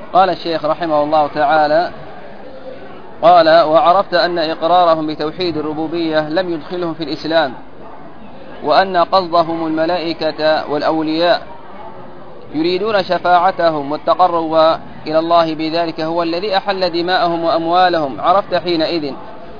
قال الشيخ رحمه الله تعالى: قال: وعرفت أن إقرارهم بتوحيد الربوبية لم يدخلهم في الإسلام، وأن قصدهم الملائكة والأولياء يريدون شفاعتهم والتقرب إلى الله بذلك هو الذي أحل دماءهم وأموالهم. عرفت حينئذ.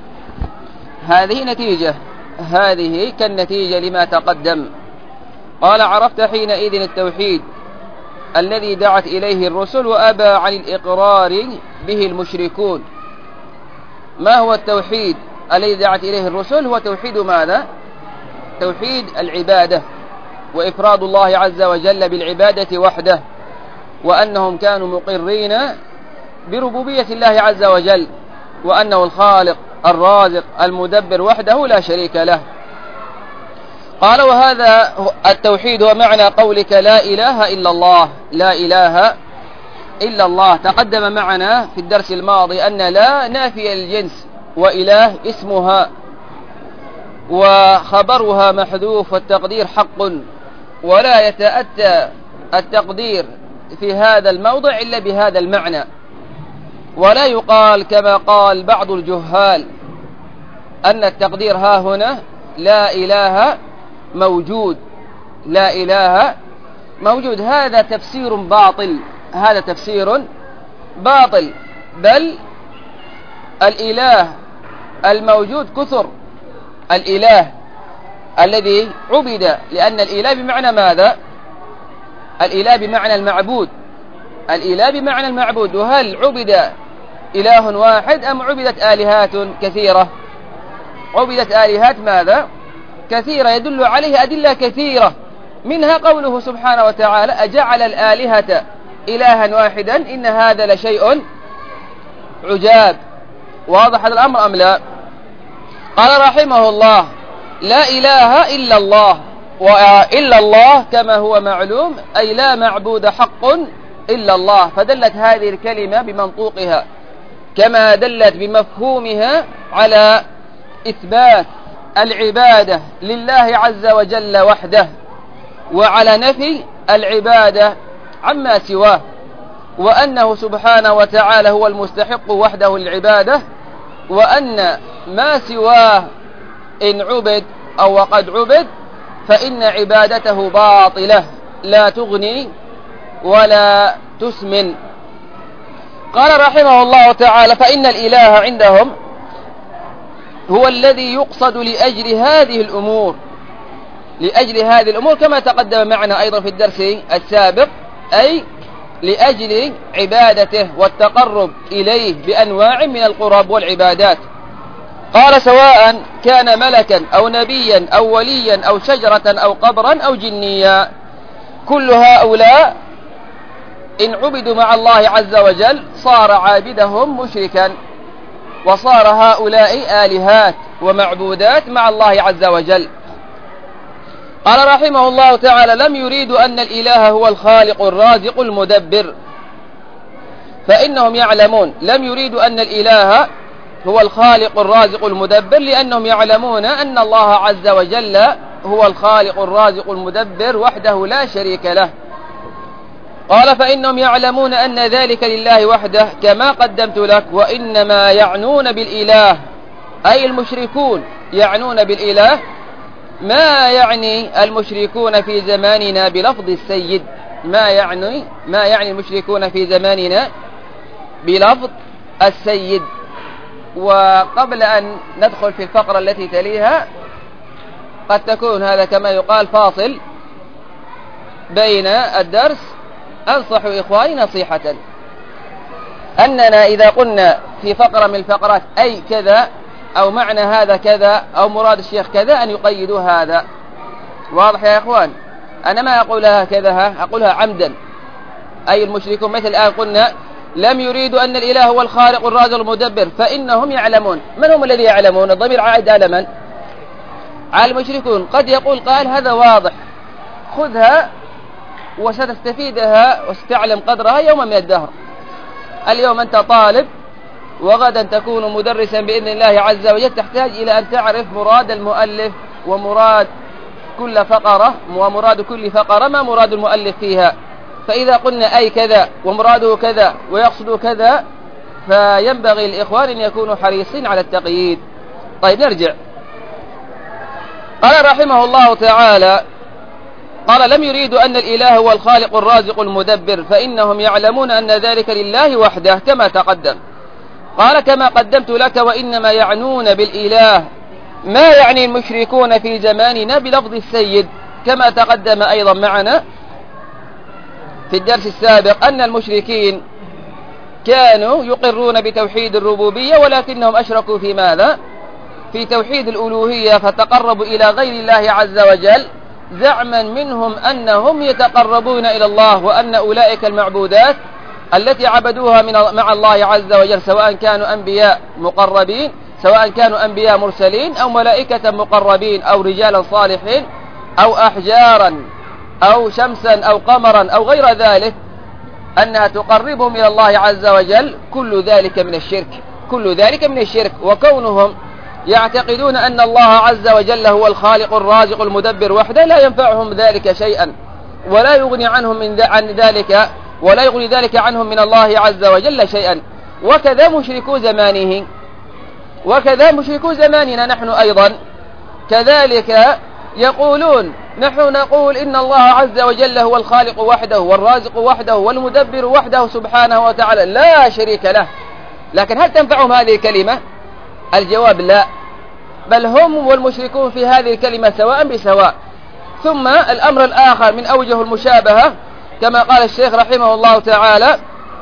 هذه كالنتيجة لما تقدم. قال: عرفت حينئذ التوحيد الذي دعت إليه الرسل وأبى عن الإقرار به المشركون. ما هو التوحيد الذي دعت إليه الرسل؟ هو توحيد ماذا؟ توحيد العبادة، وإفراد الله عز وجل بالعبادة وحده، وأنهم كانوا مقرين بربوبية الله عز وجل، وأنه الخالق الرازق المدبر وحده لا شريك له. قال: وهذا التوحيد هو معنى قولك لا إله إلا الله. لا إله إلا الله تقدم معنا في الدرس الماضي أن لا نافية الجنس، وإله اسمها وخبرها محذوف، والتقدير حق، ولا يتأتى التقدير في هذا الموضع إلا بهذا المعنى، ولا يقال كما قال بعض الجهال أن التقدير ها هنا لا إله موجود. لا إله موجود، هذا تفسير باطل، هذا تفسير باطل. بل الإله الموجود كثر. الإله الذي عبد، لأن الإله بمعنى ماذا؟ الإله بمعنى المعبود. الإله بمعنى المعبود. وهل عبد إله واحد أم عبدت آلهات كثيرة؟ عبدت آلهات ماذا؟ كثيرة، يدل عليه أدلة كثيرة، منها قوله سبحانه وتعالى: أجعل الآلهة إلها واحدا إن هذا لشيء عجاب. واضح هذا الأمر أم لا؟ قال رحمه الله: لا إله إلا الله. وإلا الله كما هو معلوم أي لا معبود حق إلا الله، فدلت هذه الكلمة بمنطوقها كما دلت بمفهومها على إثبات العبادة لله عز وجل وحده، وعلى نفي العبادة عما سواه، وأنه سبحانه وتعالى هو المستحق وحده للعبادة، وأن ما سواه إن عبد أو وقد عبد فإن عبادته باطلة لا تغني ولا تسمن. قال رحمه الله تعالى: فإن الإله عندهم هو الذي يقصد لأجل هذه الأمور. لأجل هذه الأمور كما تقدم معنا أيضا في الدرس السابق، أي لأجل عبادته والتقرب إليه بأنواع من القرب والعبادات. قال: سواء كان ملكا أو نبيا أو وليا أو شجرة أو قبرا أو جنيا، كل هؤلاء إن عبدوا مع الله عز وجل صار عابدهم مشركا، وصار هؤلاء آلهات ومعبودات مع الله عز وجل. قال رحمه الله تعالى: لم يريدوا أن الإله هو الخالق الرازق المدبر، فإنهم يعلمون. لم يريدوا أن الإله هو الخالق الرازق المدبر، لأنهم يعلمون أن الله عز وجل هو الخالق الرازق المدبر وحده لا شريك له. قال: فإنهم يعلمون أن ذلك لله وحده كما قدمت لك. وإنما يعنون بالإله أي المشركون يعنون بالإله ما يعني المشركون في زماننا بلفظ السيد. ما يعني المشركون في زماننا بلفظ السيد. وقبل أن ندخل في الفقرة التي تليها، قد تكون هذا كما يقال فاصل بين الدرس. أنصح إخواني نصيحة أننا إذا قلنا في فقرة من الفقرات أي كذا أو معنى هذا كذا أو مراد الشيخ كذا أن يقيدوا هذا. واضح يا إخوان؟ أنا ما أقولها كذا، أقولها عمدا. أي المشركون مثل الآن قلنا لم يريدوا أن الإله هو الخالق الرازق المدبر، فإنهم يعلمون. من هم الذي يعلمون؟ الضمير عائد على من؟ على المشركون. قد يقول قال هذا واضح، خذها وستستفيدها وستعلم قدرها يوما من الدهر. اليوم أنت طالب وغدا تكون مدرسا بإذن الله عز وجل، تحتاج إلى أن تعرف مراد المؤلف ومراد كل فقرة، ومراد كل فقرة ما مراد المؤلف فيها. فإذا قلنا أي كذا ومراده كذا ويقصد كذا فينبغي الإخوان أن يكونوا حريصين على التقييد. طيب نرجع. قال رحمه الله تعالى: قال: لم يريدوا أن الإله هو الخالق الرازق المدبر، فإنهم يعلمون أن ذلك لله وحده كما تقدم. قال: كما قدمت لك، وإنما يعنون بالإله ما يعني المشركون في زماننا بلفظ السيد، كما تقدم أيضا معنا في الدرس السابق أن المشركين كانوا يقرون بتوحيد الربوبية، ولكنهم أشركوا في ماذا؟ في توحيد الألوهية، فتقربوا إلى غير الله عز وجل زعما منهم أنهم يتقربون إلى الله، وأن أولئك المعبودات التي عبدوها مع الله عز وجل سواء كانوا أنبياء مقربين، سواء كانوا أنبياء مرسلين أو ملائكة مقربين أو رجالا صالحين أو أحجارا أو شمسا أو قمرا أو غير ذلك، أنها تقربهم إلى الله عز وجل، كل ذلك من الشرك، كل ذلك من الشرك. وكونهم يعتقدون أن الله عز وجل هو الخالق الرازق المدبر وحده لا ينفعهم ذلك شيئا، ولا يغني عنهم عن ذلك، ولا يغني ذلك عنهم من الله عز وجل شيئا. وكذا مشركو زمانه، وكذا مشركو زماننا نحن أيضا كذلك يقولون: نحن نقول إن الله عز وجل هو الخالق وحده والرازق وحده والمدبر وحده سبحانه وتعالى لا شريك له. لكن هل تنفعهم هذه الكلمة؟ الجواب لا، بل هم والمشركون في هذه الكلمة سواء بسواء. ثم الأمر الآخر من أوجه المشابهة كما قال الشيخ رحمه الله تعالى: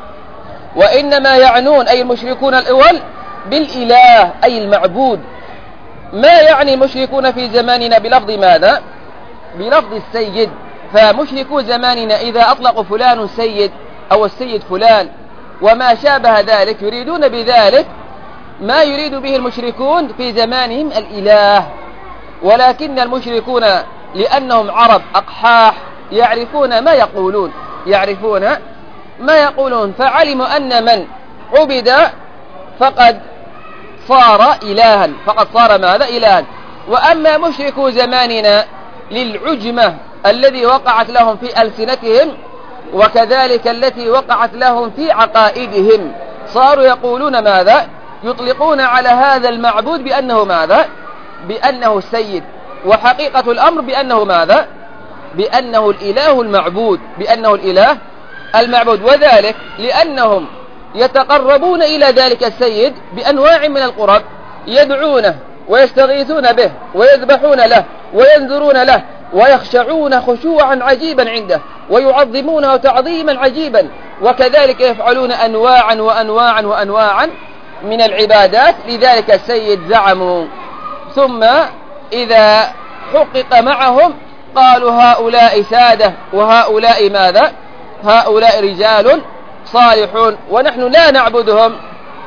وإنما يعنون أي المشركون الأول بالإله أي المعبود. ما يعني المشركون في زماننا بلفظ ماذا؟ بلفظ السيد. فمشركو زماننا إذا أطلقوا فلان سيد أو السيد فلان وما شابه ذلك يريدون بذلك ما يريد به المشركون في زمانهم الإله. ولكن المشركون لأنهم عرب أقحاح يعرفون ما يقولون، يعرفون ما يقولون، فعلموا أن من عبد فقد صار إلها، فقد صار ماذا؟ إلها. وأما مشركو زماننا للعجمة الذي وقعت لهم في ألسنتهم وكذلك التي وقعت لهم في عقائدهم صاروا يقولون ماذا؟ يطلقون على هذا المعبود بأنه ماذا؟ بأنه السيد، وحقيقة الأمر بأنه ماذا؟ بأنه الإله المعبود، بأنه الإله المعبود. وذلك لأنهم يتقربون إلى ذلك السيد بأنواع من القرب، يدعونه ويستغيثون به ويذبحون له وينذرون له ويخشعون خشوعا عجيبا عنده ويعظمونه تعظيما عجيبا، وكذلك يفعلون أنواعا وأنواعا وأنواعا من العبادات لذلك السيد زعموا. ثم إذا حقق معهم قالوا هؤلاء سادة وهؤلاء ماذا؟ هؤلاء رجال صالحون، ونحن لا نعبدهم،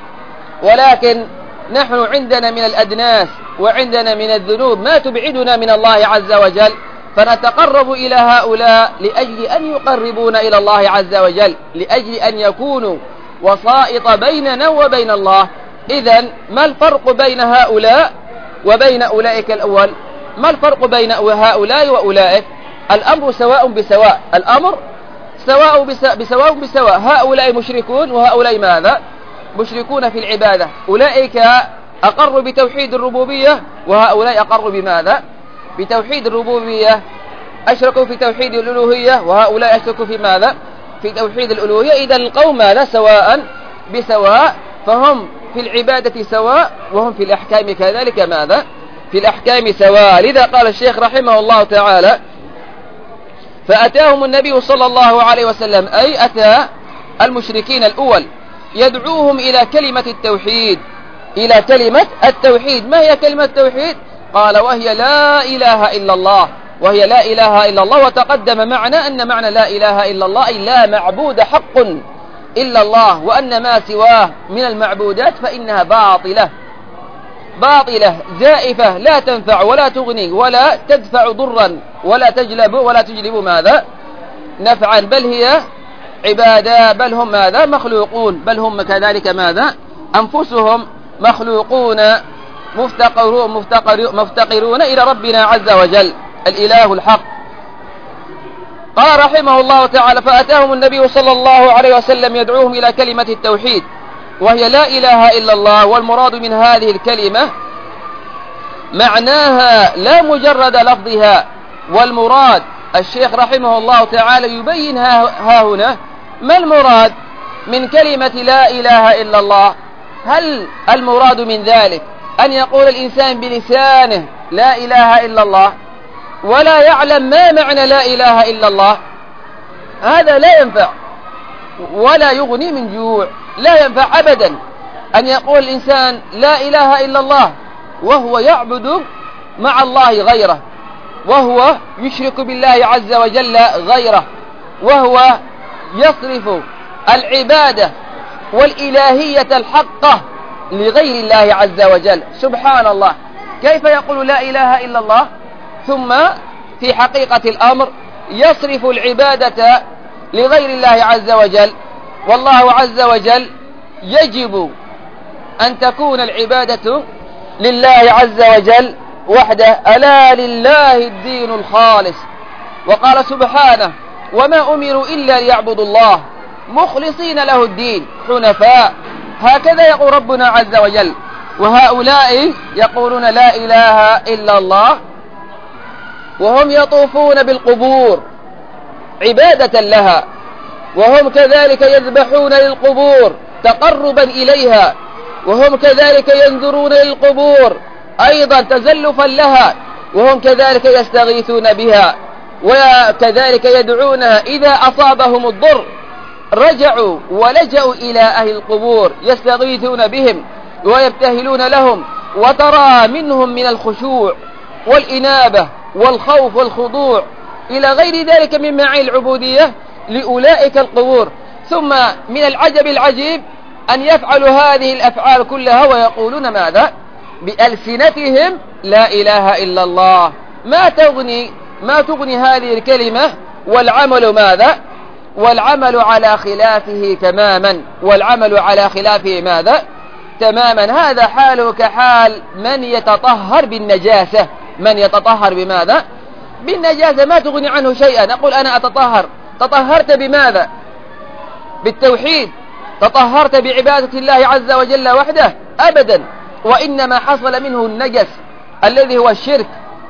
ولكن نحن عندنا من الأدناس وعندنا من الذنوب ما تبعدنا من الله عز وجل، فنتقرب إلى هؤلاء لأجل أن يقربونا إلى الله عز وجل، لأجل أن يكونوا وسائط بيننا وبين الله. إذن ما الفرق بين هؤلاء وبين أولئك الأول؟ ما الفرق بين هؤلاء وأولئك؟ الأمر سواء بسواء، الأمر سواء بسواء. هؤلاء مشركون وهؤلاء ماذا؟ مشركون في العبادة. أولئك أقروا بتوحيد الربوبية وهؤلاء أقروا بماذا؟ بتوحيد الربوبية، أشركوا في توحيد الألوهية وهؤلاء أشركوا في ماذا؟ في توحيد الألوهية. إذا القوم ماذا؟ سواء بسواء، فهم في العبادة سواء وهم في الأحكام كذلك ماذا؟ في الأحكام سواء. لذا قال الشيخ رحمه الله تعالى: فأتاهم النبي صلى الله عليه وسلم، أي أتى المشركين الأول يدعوهم إلى كلمة التوحيد، إلى كلمة التوحيد. ما هي كلمة التوحيد؟ قال: وهي لا إله إلا الله، وهي لا إله إلا الله. وتقدم معنا أن معنى لا إله إلا الله أي لا معبود حق إلا الله، وأن ما سواه من المعبودات فإنها باطلة، باطلة زائفة لا تنفع ولا تغني ولا تدفع ضرا ولا تجلب ماذا؟ نفعا، بل هي عبادة، بل هم ماذا؟ مخلوقون، بل هم كذلك ماذا؟ أنفسهم مخلوقون مفتقرون إلى ربنا عز وجل الإله الحق. قال رحمه الله تعالى: فأتاهم النبي صلى الله عليه وسلم يدعوهم إلى كلمة التوحيد وهي لا إله إلا الله. والمراد من هذه الكلمة معناها لا مجرد لفظها. والمراد الشيخ رحمه الله تعالى يبين ها هنا ما المراد من كلمة لا إله إلا الله. هل المراد من ذلك أن يقول الإنسان بلسانه لا إله إلا الله ولا يعلم ما معنى لا إله إلا الله؟ هذا لا ينفع ولا يغني من جوع. لا ينفع أبدا أن يقول الإنسان لا إله إلا الله وهو يعبد مع الله غيره، وهو يشرك بالله عز وجل غيره، وهو يصرف العبادة والإلهية الحقة لغير الله عز وجل. سبحان الله، كيف يقول لا إله إلا الله ثم في حقيقة الأمر يصرف العبادة لغير الله عز وجل؟ والله عز وجل يجب أن تكون العبادة لله عز وجل وحده. ألا لله الدين الخالص. وقال سبحانه: وما أمروا إلا ليعبدوا الله مخلصين له الدين حنفاء. هكذا يقول ربنا عز وجل. وهؤلاء يقولون لا إله إلا الله وهم يطوفون بالقبور عبادة لها، وهم كذلك يذبحون للقبور تقربا إليها، وهم كذلك ينذرون للقبور أيضا تزلفا لها، وهم كذلك يستغيثون بها، وكذلك يدعونها إذا أصابهم الضر رجعوا ولجأوا إلى أهل القبور يستغيثون بهم ويبتهلون لهم. وترى منهم من الخشوع والإنابة والخوف والخضوع إلى غير ذلك من معاني العبودية لأولئك القبور. ثم من العجب العجيب أن يفعلوا هذه الأفعال كلها ويقولون ماذا؟ بألسنتهم لا إله إلا الله. ما تغني هذه الكلمة والعمل ماذا؟ والعمل على خلافه تماما. والعمل على خلافه ماذا؟ تماما. هذا حاله كحال من يتطهر بالنجاسة. من يتطهر بماذا؟ بالنجاسة، ما تغني عنه شيئا. نقول أنا أتطهر، تطهرت بماذا؟ بالتوحيد؟ تطهرت بعبادة الله عز وجل وحده؟ أبدا. وإنما حصل منه النجس الذي هو الشرك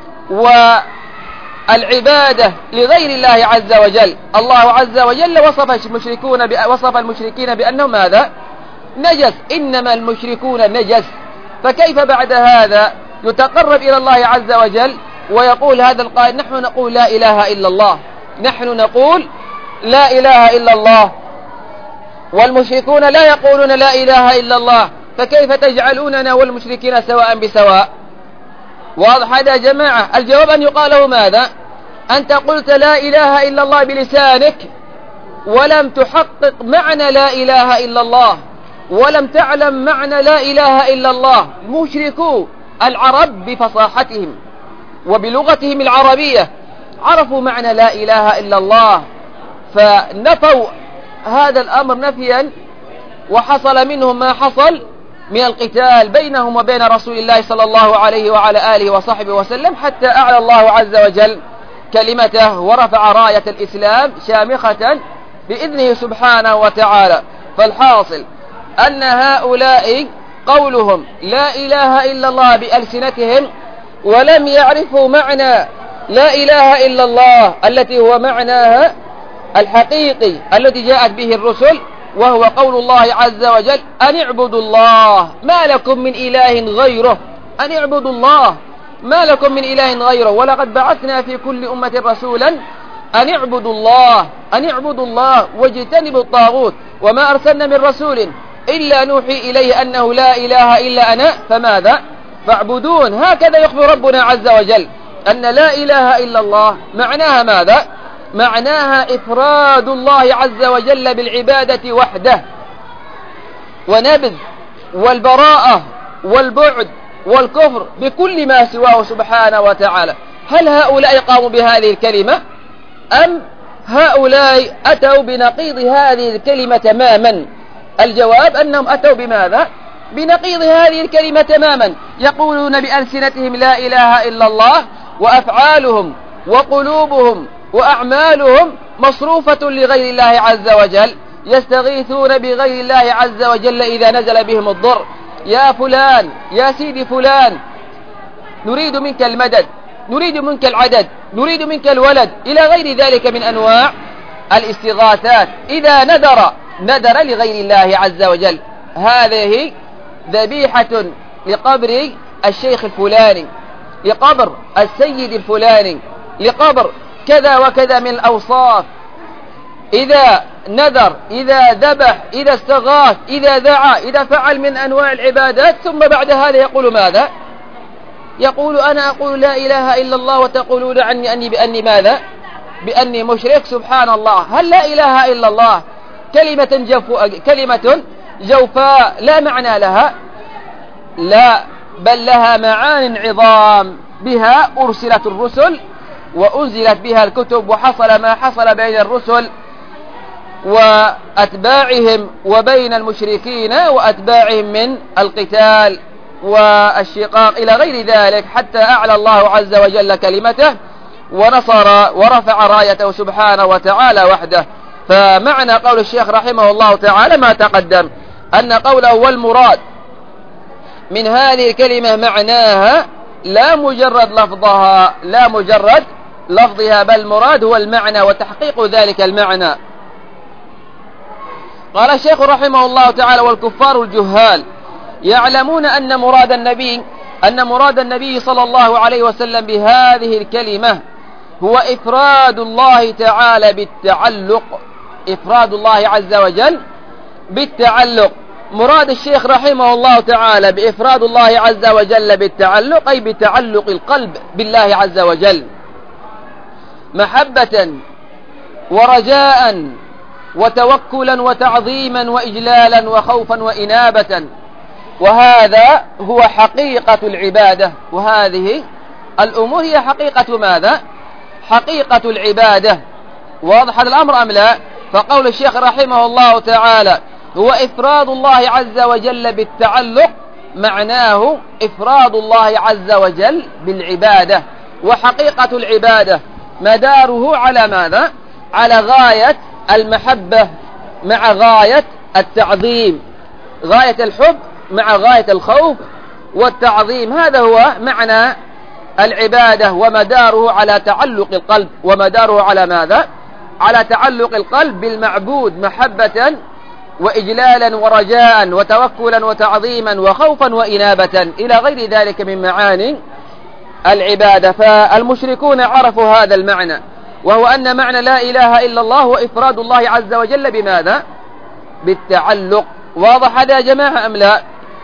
والعبادة لغير الله عز وجل. الله عز وجل وصف المشركين بأنهم ماذا؟ نجس. إنما المشركون نجس. فكيف بعد هذا يتقرب إلى الله عز وجل ويقول هذا القائل: نحن نقول لا إله إلا الله، نحن نقول لا إله إلا الله، والمشركون لا يقولون لا إله إلا الله، فكيف تجعلوننا والمشركين سواء بسواء؟ واضح هذا يا جماعة؟ الجواب أن يقال له ماذا؟ أنت قلت لا إله إلا الله بلسانك ولم تحقق معنى لا إله إلا الله، ولم تعلم معنى لا إله إلا الله. مشركو العرب بفصاحتهم وبلغتهم العربية عرفوا معنى لا إله إلا الله، فنفوا هذا الأمر نفيا، وحصل منهم ما حصل من القتال بينهم وبين رسول الله صلى الله عليه وعلى آله وصحبه وسلم، حتى أعلى الله عز وجل كلمته ورفع راية الإسلام شامخة بإذنه سبحانه وتعالى. فالحاصل أن هؤلاء قولهم لا إله إلا الله بألسنتهم ولم يعرفوا معنى لا إله إلا الله التي هو معناها الحقيقي الذي جاءت به الرسل، وهو قول الله عز وجل: أن اعبدوا الله ما لكم من إله غيره. أن اعبدوا الله ما لكم من إله غيره. ولقد بعثنا في كل أمة رسولا أن اعبدوا الله، أن اعبدوا الله واجتنبوا الطاغوت، وما أرسلنا من رسول إلا نوحي إليه أنه لا إله إلا أنا فماذا؟ فاعبدون. هكذا يخبر ربنا عز وجل أن لا إله إلا الله معناها ماذا؟ معناها إفراد الله عز وجل بالعبادة وحده، ونبذ والبراءة والبعد والكفر بكل ما سواه سبحانه وتعالى. هل هؤلاء قاموا بهذه الكلمة أم هؤلاء أتوا بنقيض هذه الكلمة تماما؟ الجواب أنهم أتوا بماذا؟ بنقيض هذه الكلمة تماما. يقولون بألسنتهم لا إله إلا الله، وأفعالهم وقلوبهم وأعمالهم مصروفة لغير الله عز وجل، يستغيثون بغير الله عز وجل إذا نزل بهم الضر. يا فلان، يا سيدي فلان، نريد منك المدد، نريد منك العدد، نريد منك الولد، إلى غير ذلك من أنواع الاستغاثات. إذا ندر لغير الله عز وجل، هذه ذبيحة لقبر الشيخ الفلاني، لقبر السيد الفلاني، لقبر كذا وكذا من الأوصاف. إذا نذر، إذا ذبح، إذا استغاث، إذا دعا، إذا فعل من أنواع العبادات، ثم بعد هذا يقول ماذا؟ يقول أنا أقول لا إله إلا الله وتقولون عني بأني ماذا؟ بأني مشرك. سبحان الله. هل لا إله إلا الله كلمة جوفاء لا معنى لها؟ لا، بل لها معان عظام، بها أرسلت الرسل وأنزلت بها الكتب، وحصل ما حصل بين الرسل وأتباعهم وبين المشركين وأتباعهم من القتال والشقاق إلى غير ذلك، حتى أعلى الله عز وجل كلمته ونصر ورفع رايته سبحانه وتعالى وحده. فمعنى قول الشيخ رحمه الله تعالى ما تقدم، أن قوله والمراد من هذه الكلمة معناها لا مجرد لفظها، بل المراد هو المعنى وتحقيق ذلك المعنى. قال الشيخ رحمه الله تعالى والكفار الجهال يعلمون أن مراد النبي صلى الله عليه وسلم بهذه الكلمة هو إفراد الله تعالى بالتعلق، إفراد الله عز وجل بالتعلق. مراد الشيخ رحمه الله تعالى بإفراد الله عز وجل بالتعلق أي بتعلق القلب بالله عز وجل، محبة ورجاء وتوكلا وتعظيما وإجلالا وخوفا وإنابة. وهذا هو حقيقة العبادة، وهذه الأمور هي حقيقة ماذا؟ حقيقة العبادة. واضح الأمر أم لا؟ فقول الشيخ رحمه الله تعالى هو إفراد الله عز وجل بالتعلق، معناه إفراد الله عز وجل بالعبادة. وحقيقة العبادة مداره على ماذا؟ على غاية المحبة مع غاية التعظيم، غاية الحب مع غاية الخوف والتعظيم. هذا هو معنى العبادة، ومداره على تعلق القلب. ومداره على ماذا؟ على تعلق القلب بالمعبود محبة وإجلالا ورجاء وتوكلا وتعظيما وخوفا وإنابة إلى غير ذلك من معاني العبادة. فالمشركون عرفوا هذا المعنى، وهو أن معنى لا إله إلا الله هو إفراد الله عز وجل بماذا؟ بالتعلق. واضح هذا يا جماعة أم لا؟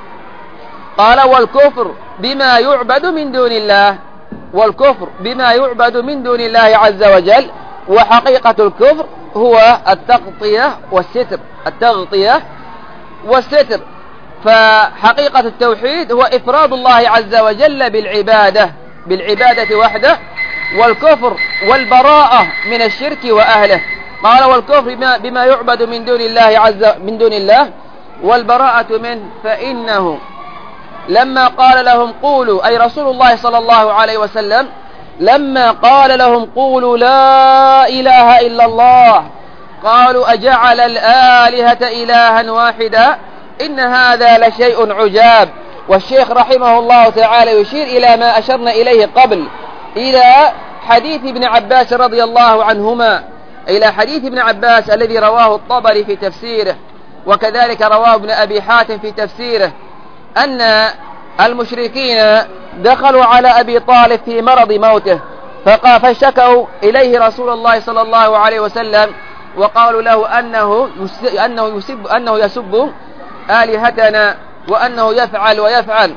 قال والكفر بما يعبد من دون الله، والكفر بما يعبد من دون الله عز وجل. وحقيقة الكفر هو التغطية والستر، التغطية والستر. فحقيقة التوحيد هو إفراد الله عز وجل بالعبادة وحده، والكفر والبراءة من الشرك وأهله. قال والكفر بما يعبد من دون الله والبراءة منه، فإنه لما قال لهم قولوا، أي رسول الله صلى الله عليه وسلم لما قال لهم قولوا لا إله إلا الله، قالوا أجعل الآلهة إلها واحدا إن هذا لشيء عجاب. والشيخ رحمه الله تعالى يشير إلى ما أشرنا إليه قبل، إلى حديث ابن عباس رضي الله عنهما، إلى حديث ابن عباس الذي رواه الطبري في تفسيره، وكذلك رواه ابن أبي حاتم في تفسيره، أن المشركين دخلوا على أبي طالب في مرض موته، فشكوا إليه رسول الله صلى الله عليه وسلم، وقالوا له أنه يسب آلهتنا وأنه يفعل ويفعل.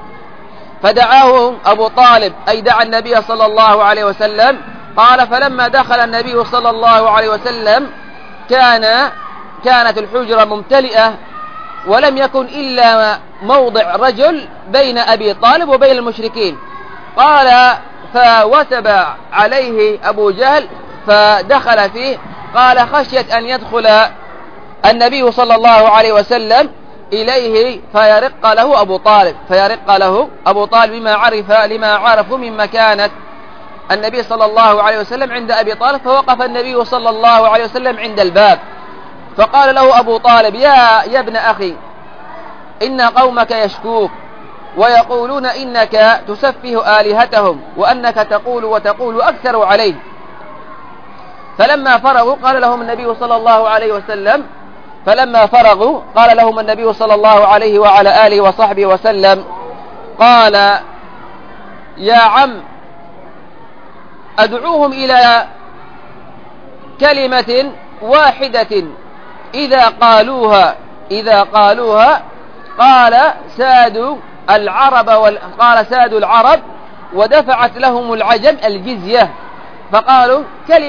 فدعاه أبو طالب، أي دعا النبي صلى الله عليه وسلم. قال فلما دخل النبي صلى الله عليه وسلم كانت الحجرة ممتلئة، ولم يكن إلا موضع رجل بين أبي طالب وبين المشركين. قال فوثب عليه أبو جهل فدخل فيه. قال خشيت أن يدخل النبي صلى الله عليه وسلم إليه فيرق له أبو طالب، لما عرفوا من مكانة النبي صلى الله عليه وسلم عند أبي طالب، فوقف النبي صلى الله عليه وسلم عند الباب، فقال له أبو طالب: يا ابن أخي، إن قومك يشكوك ويقولون إنك تسفه آلهتهم وأنك تقول وتقول أكثر عليه. فلما فرغوا قال لهم النبي صلى الله عليه وعلى آله وصحبه وسلم: قال: يا عم، أدعوهم إلى كلمة واحدة إذا قالوها قال ساد العرب ودفعت لهم العجم الجزية، فقالوا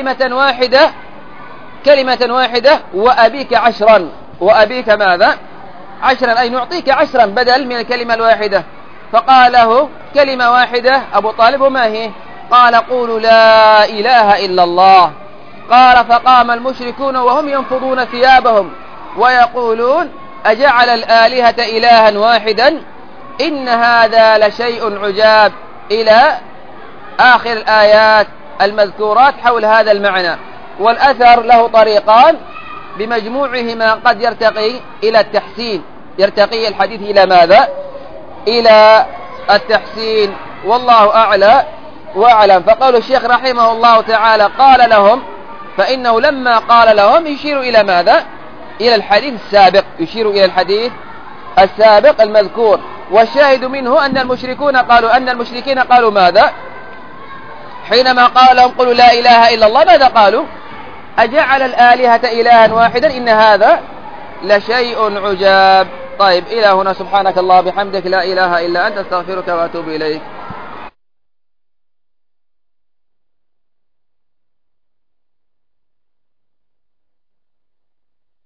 كلمة واحدة وأبيك عشرا. وأبيك ماذا؟ عشرا، أي نعطيك عشرا بدل من الكلمة الواحدة. فقال له: كلمة واحدة أبو طالب، وما هي؟ قال: قولوا لا إله إلا الله. قال: فقام المشركون وهم ينفضون ثيابهم ويقولون: أجعل الآلهة إلها واحدا إن هذا لشيء عجاب، إلى آخر الآيات المذكورات حول هذا المعنى. والأثر له طريقان، بمجموعهما قد يرتقي إلى التحسين، يرتقي الحديث إلى ماذا؟ إلى التحسين، والله أعلى وأعلم. فقال الشيخ رحمه الله تعالى: قال لهم، فإنه لما قال لهم يشير إلى ماذا؟ إلى الحديث السابق، يشير إلى الحديث السابق المذكور. والشاهد منه أن المشركين قالوا ماذا؟ حينما قال لهم: قولوا لا إله إلا الله، ماذا قالوا؟ أجعل الآلهة إلها واحدا إن هذا لشيء عجاب. طيب، إلى هنا. سبحانك الله بحمدك، لا إله إلا أنت، استغفرك وأتوب إليك.